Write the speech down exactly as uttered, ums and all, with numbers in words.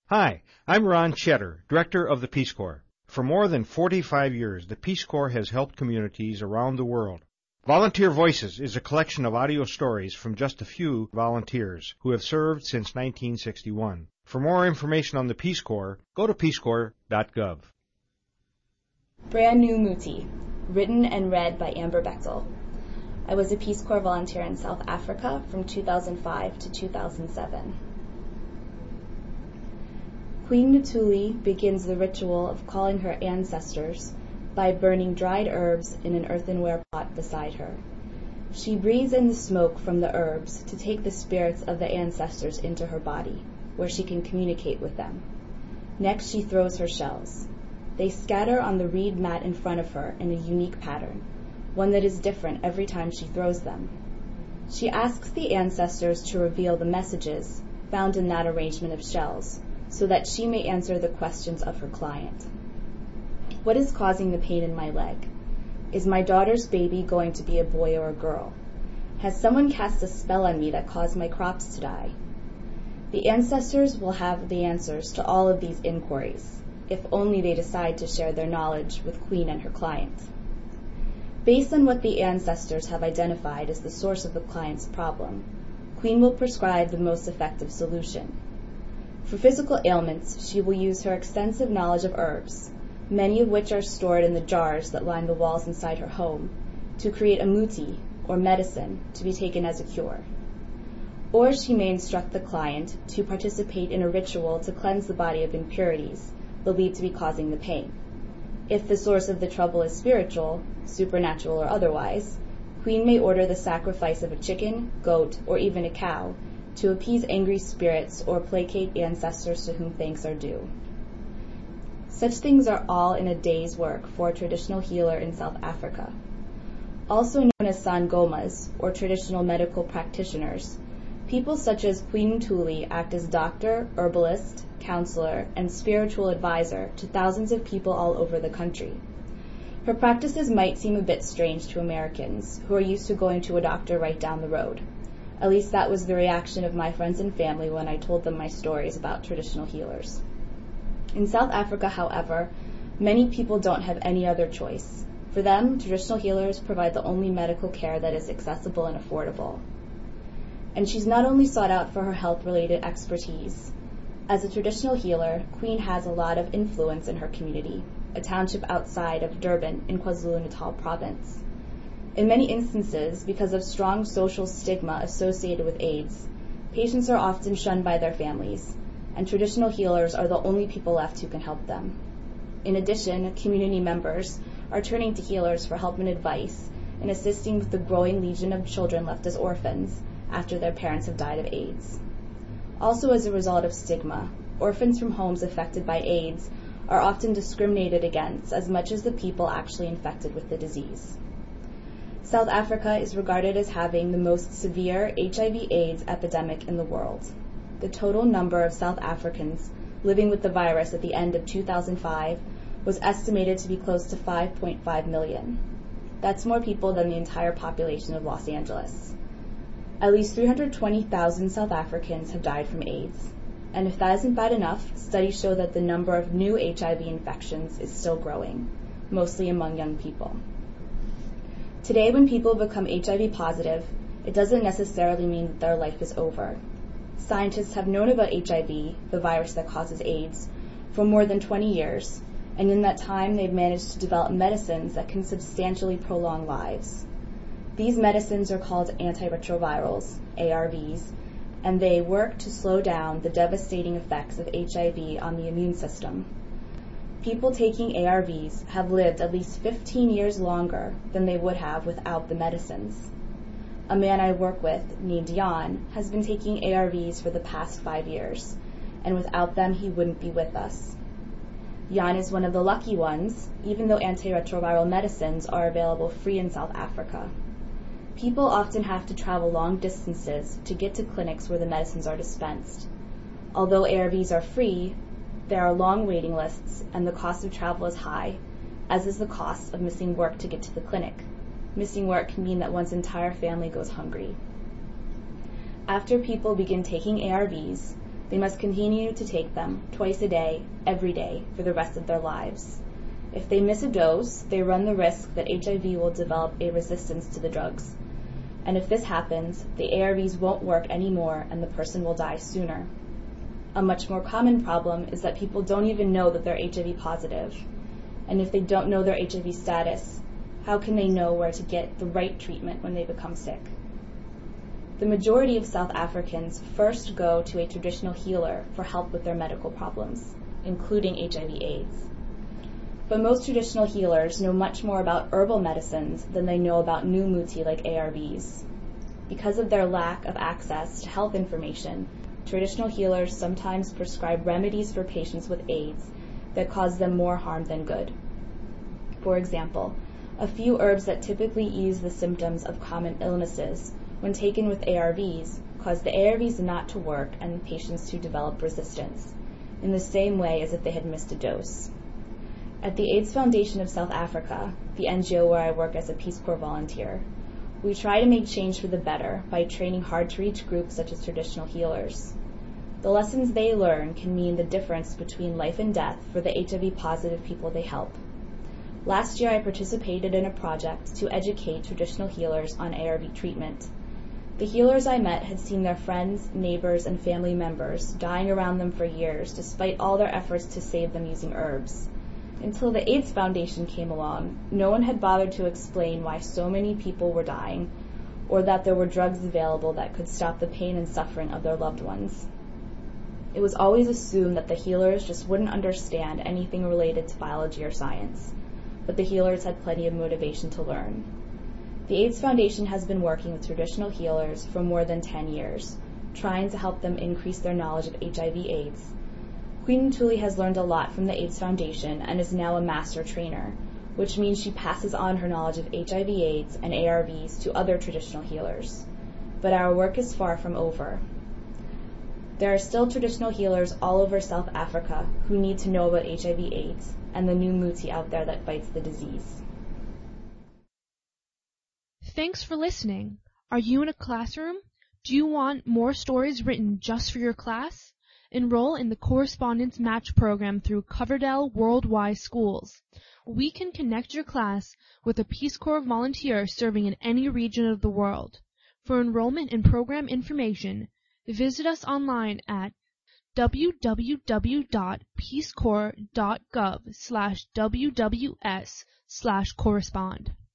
Hi, I'm Ron Cheddar, Director of the Peace Corps. For more than forty-five years, the Peace Corps has helped communities around the world. Volunteer Voices is a collection of audio stories from just a few volunteers who have served since nineteen sixty-one. For more information on the Peace Corps, go to peace corps dot gov. Brand New Muti, written and read by Amber Bechtel. I was a Peace Corps volunteer in South Africa from two thousand five to two thousand seven. Queen Ntuli begins the ritual of calling her ancestors by burning dried herbs in an earthenware pot beside her. She breathes in the smoke from the herbs to take the spirits of the ancestors into her body, where she can communicate with them. Next, she throws her shells. They scatter on the reed mat in front of her in a unique pattern, one that is different every time she throws them. She asks the ancestors to reveal the messages found in that arrangement of shells, so that she may answer the questions of her client. What is causing the pain in my leg? Is my daughter's baby going to be a boy or a girl? Has someone cast a spell on me that caused my crops to die? The ancestors will have the answers to all of these inquiries, if only they decide to share their knowledge with Queen and her client. Based on what the ancestors have identified as the source of the client's problem, Queen will prescribe the most effective solution. For physical ailments, she will use her extensive knowledge of herbs, many of which are stored in the jars that line the walls inside her home, to create a muti, or medicine, to be taken as a cure. Or she may instruct the client to participate in a ritual to cleanse the body of impurities believed to be causing the pain. If the source of the trouble is spiritual, supernatural or otherwise, Queen may order the sacrifice of a chicken, goat, or even a cow to appease angry spirits or placate ancestors to whom thanks are due. Such things are all in a day's work for a traditional healer in South Africa. Also known as sangomas, or traditional medical practitioners, people such as Queen Ntuli act as doctor, herbalist, counselor, and spiritual advisor to thousands of people all over the country. Her practices might seem a bit strange to Americans, who are used to going to a doctor right down the road. At least that was the reaction of my friends and family when I told them my stories about traditional healers. In South Africa, however, many people don't have any other choice. For them, traditional healers provide the only medical care that is accessible and affordable. And she's not only sought out for her health-related expertise. As a traditional healer, Queen has a lot of influence in her community, a township outside of Durban in KwaZulu-Natal province. In many instances, because of strong social stigma associated with AIDS, patients are often shunned by their families, and traditional healers are the only people left who can help them. In addition, community members are turning to healers for help and advice in assisting with the growing legion of children left as orphans after their parents have died of AIDS. Also, as a result of stigma, orphans from homes affected by AIDS are often discriminated against as much as the people actually infected with the disease. South Africa is regarded as having the most severe H I V AIDS epidemic in the world. The total number of South Africans living with the virus at the end of two thousand five was estimated to be close to five point five million. That's more people than the entire population of Los Angeles. At least three hundred twenty thousand South Africans have died from AIDS. And if that isn't bad enough, studies show that the number of new H I V infections is still growing, mostly among young people. Today, when people become H I V positive, it doesn't necessarily mean that their life is over. Scientists have known about H I V, the virus that causes AIDS, for more than twenty years, and in that time they've managed to develop medicines that can substantially prolong lives. These medicines are called antiretrovirals, A R Vs, and they work to slow down the devastating effects of H I V on the immune system. People taking A R Vs have lived at least fifteen years longer than they would have without the medicines. A man I work with, named Jan, has been taking A R Vs for the past five years, and without them he wouldn't be with us. Jan is one of the lucky ones, even though antiretroviral medicines are available free in South Africa. People often have to travel long distances to get to clinics where the medicines are dispensed. Although A R Vs are free, there are long waiting lists and the cost of travel is high, as is the cost of missing work to get to the clinic. Missing work can mean that one's entire family goes hungry. After people begin taking A R Vs, They must continue to take them twice a day, every day, for the rest of their lives. If they miss a dose, they run the risk that H I V will develop a resistance to the drugs. And if this happens, the A R Vs won't work anymore and the person will die sooner. A much more common problem is that people don't even know that they're H I V positive. And if they don't know their H I V status, how can they know where to get the right treatment when they become sick? The majority of South Africans first go to a traditional healer for help with their medical problems, including H I V AIDS. But most traditional healers know much more about herbal medicines than they know about new muti like A R Vs. Because of their lack of access to health information, traditional healers sometimes prescribe remedies for patients with AIDS that cause them more harm than good. For example, a few herbs that typically ease the symptoms of common illnesses, when taken with A R Vs, cause the A R Vs not to work and patients to develop resistance, in the same way as if they had missed a dose. At the AIDS Foundation of South Africa, the N G O where I work as a Peace Corps volunteer, we try to make change for the better by training hard-to-reach groups such as traditional healers. The lessons they learn can mean the difference between life and death for the H I V-positive people they help. Last year, I participated in a project to educate traditional healers on A R V treatment. The healers I met had seen their friends, neighbors, and family members dying around them for years despite all their efforts to save them using herbs. Until the AIDS Foundation came along, no one had bothered to explain why so many people were dying, or that there were drugs available that could stop the pain and suffering of their loved ones. It was always assumed that the healers just wouldn't understand anything related to biology or science, but the healers had plenty of motivation to learn. The AIDS Foundation has been working with traditional healers for more than ten years, trying to help them increase their knowledge of H I V AIDS. Queen Ntuli has learned a lot from the AIDS Foundation and is now a master trainer, which means she passes on her knowledge of H I V AIDS and A R Vs to other traditional healers. But our work is far from over. There are still traditional healers all over South Africa who need to know about H I V AIDS and the new muti out there that fights the disease. Thanks for listening. Are you in a classroom? Do you want more stories written just for your class? Enroll in the Correspondence Match program through Coverdell Worldwide Schools. We can connect your class with a Peace Corps volunteer serving in any region of the world. For enrollment and program information, visit us online at w w w dot peace corps dot gov slash w w s slash correspond.